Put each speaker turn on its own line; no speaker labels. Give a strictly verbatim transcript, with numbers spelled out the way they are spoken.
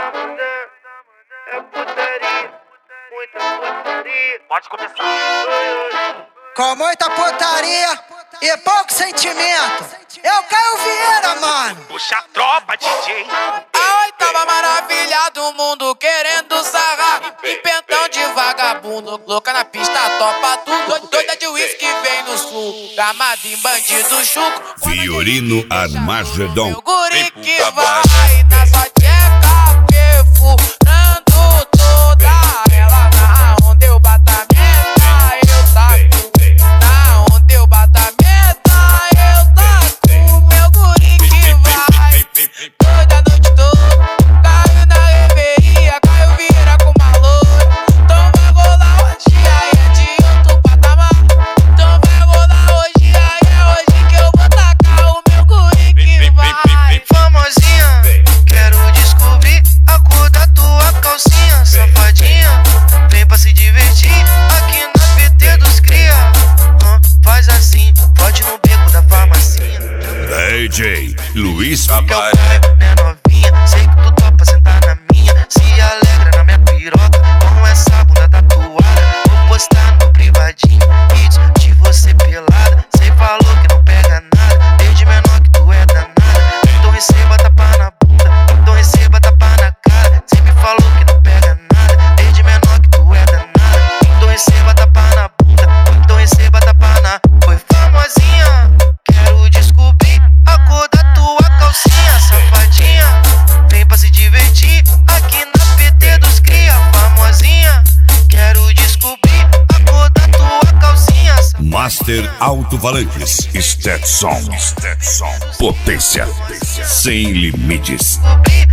mulher é putaria, muita putaria.
Pode começar.
Com muita putaria e pouco sentimento. Eu Caio Vieira, mano.
Puxa a tropa, D J.
A oitava maravilha do mundo querendo sarrar. Em pentão de vagabundo, louca na pista, topa tudo. Doida de uísque vem no sul, gamada em bandido chuco.
Fiorino Armagedon.
Meu guri que vai na sua tcheca, perfurando toda ela. Na onde eu bato a meta, eu taco. Na onde eu bato a meta, eu taco. Meu guri que vai toda noite toda. Caio na reveria, Caio Vieira com uma loura. Então vai rolar hoje, aí é de outro patamar. Então vai rolar hoje, aí é hoje que eu vou tacar o meu guri que vai.
Famosinha, quero descobrir a cor da tua calcinha. Safadinha, vem pra se divertir aqui na P T dos cria. Hum, faz assim, pode no beco da farmacinha.
D J Luiz
Que eu
Papai.
quero, né, novinha? Sei que tu topa sentar na minha. Se alegra na minha piroca com essa bunda tatuada. Vou postar no privadinho vídeos de você pelada. Cê falou que não pega nada, desde menor que tu é danada. Então receba tapa na bunda, então receba tapa na cara. Cê me falou que não pega nada, desde menor que tu é danada. Então receba tapa na bunda, então receba tapa na. Foi famosinha, quero descobrir a cor da tua calcinha. Safadinha, vem pra se divertir aqui na P T dos cria. Famosinha, quero descobrir a cor da tua calcinha.
Master Alto-Falantes. Stetson. Potência sem limites.
Descobrir